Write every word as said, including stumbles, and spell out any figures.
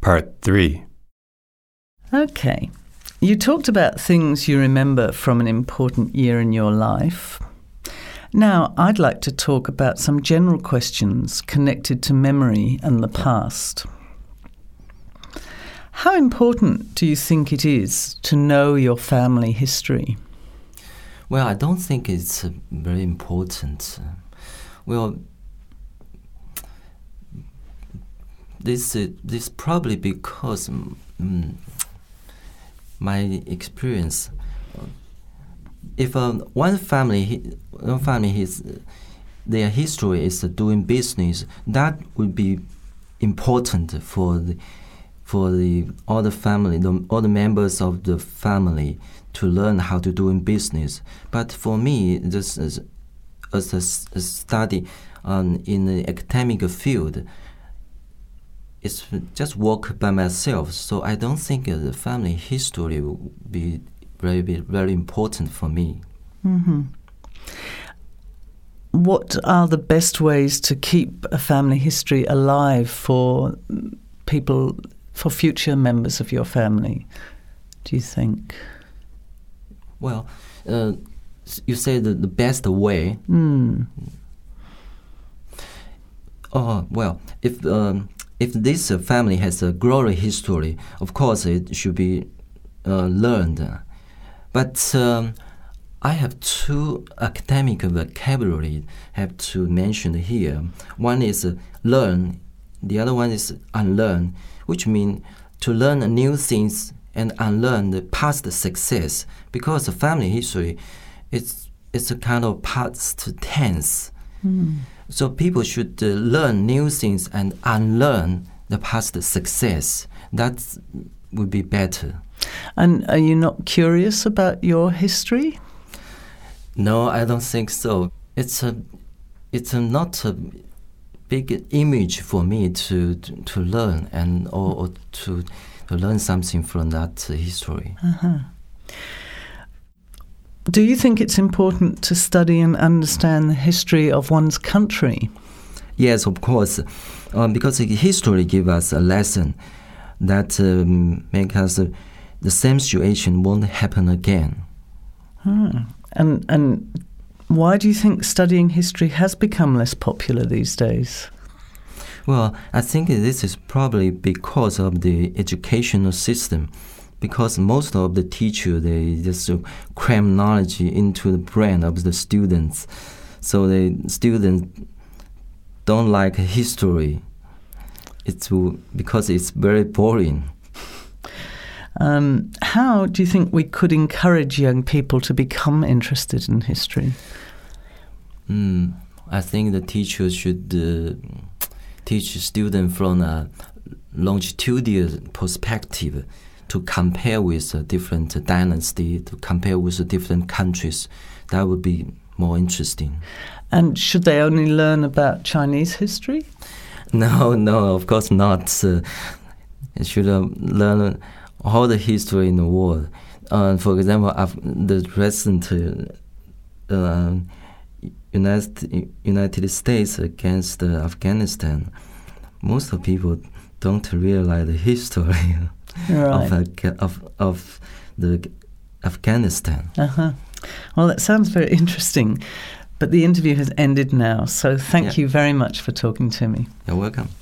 Part three. Okay. You talked about things you remember from an important year in your life. Now, I'd like to talk about some general questions connected to memory and the past. How important do you think it is to know your family history? Well, I don't think it's uh, very important. Uh, well, this uh, this probably because um, my experience. If um, one family, one family, his their history is uh, doing business, that would be important for the for the all the family, the, all the members of the family to learn how to do in business. But for me, this is as a, a study um, in the academic field, it's just work by myself. So I don't think uh, the family history will be very, very important for me. Mm-hmm. What are the best ways to keep a family history alive for people, for future members of your family, do you think? Well, uh, you say the, the best way. Mm. Oh, well, if um, if this uh, family has a glory history, of course it should be uh, learned. But um, I have two academic vocabulary have to mention here. One is uh, learn, the other one is unlearn, which means to learn new things and unlearn the past success, because the family history it's it's a kind of past tense. Mm. So people should uh, learn new things and unlearn the past success. That would be better. And are you not curious about your history? No, I don't think so. It's a it's a not a big image for me to to, to learn and or, or to. to learn something from that uh, history. Uh-huh. Do you think it's important to study and understand the history of one's country? Yes, of course, um, because history gives us a lesson that um, make us uh, the same situation won't happen again. Hmm. And and why do you think studying history has become less popular these days? Well, I think this is probably because of the educational system, because most of the teachers, they just uh, cram knowledge into the brain of the students. So the students don't like history. It's because it's very boring. Um, how do you think we could encourage young people to become interested in history? Mm, I think the teachers should uh, teach students from a longitudinal perspective to compare with a different dynasty, to compare with the different countries. That would be more interesting. And should they only learn about Chinese history? No, no, of course not. Uh, they should uh, learn all the history in the world. Uh, for example, Af- the recent uh, uh, United United States against uh, Afghanistan, most of people don't realize the history Right. of, of of the Afghanistan. Uh-huh. Well, that sounds very interesting. But the interview has ended now, so thank Yeah. you very much for talking to me. You're welcome.